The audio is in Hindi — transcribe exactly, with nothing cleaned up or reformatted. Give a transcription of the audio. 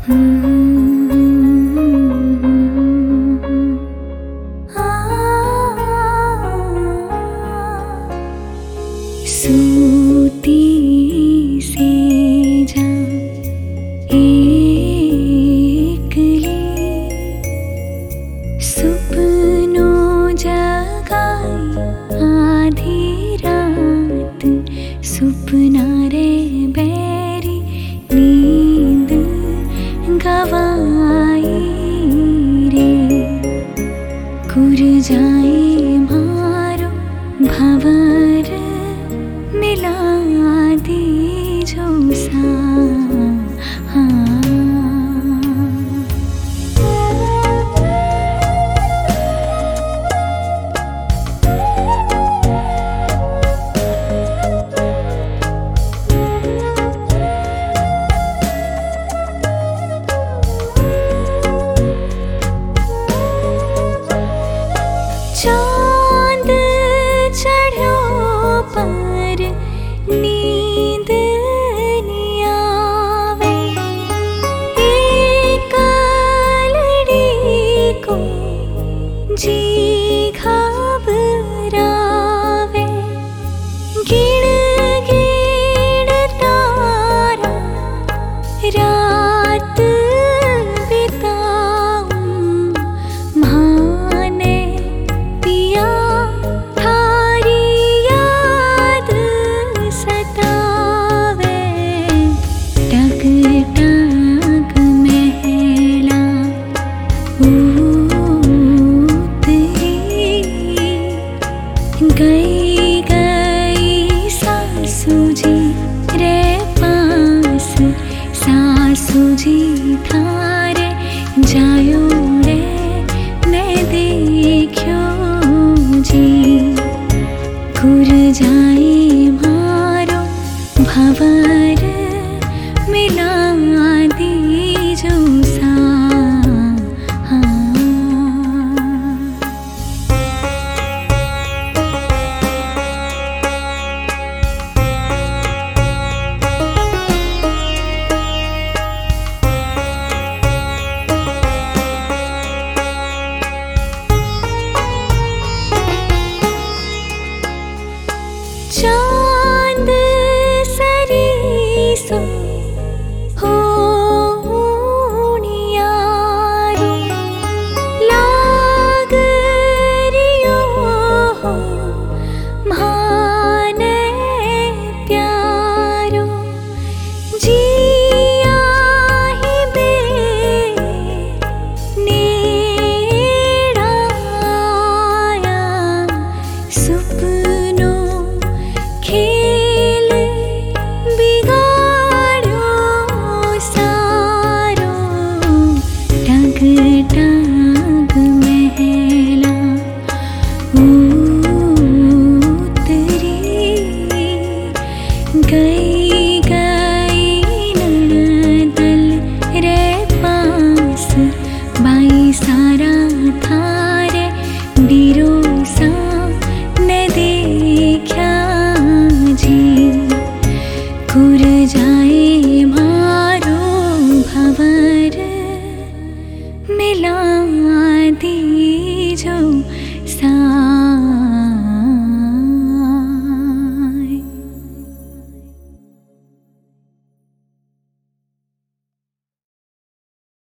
सूती से जा एकली सुपनों जगाई आधी रात सुपना रे बैरी नींद गवाई रे कुर जाए मारो भंवर मिला दी जो सा चांद चढ़ो पर नींद नहीं आवे एक लड़ी को जी घबरावे गिड़ गिड़ तारा रात बिताऊं माने पिया थारी याद सतावे टक टक महला उतरी गई गई सासू जी रे पास सासू जी थारे जायो रे मैं देखो जी कुर जाए मारो भंवर मिला दी जो सा चांद सरीसो होनियारो लाग रियो हो माने प्यारो जिया ही बे नेड़ाया सुपनों खेल बिगाड़ो सारो टग टग महला उतरी गई गई नड़दल रे पास बाई सारा थारे बिरोसा ने देखा कुर जाए मारो भंवर मिला दी जो सा।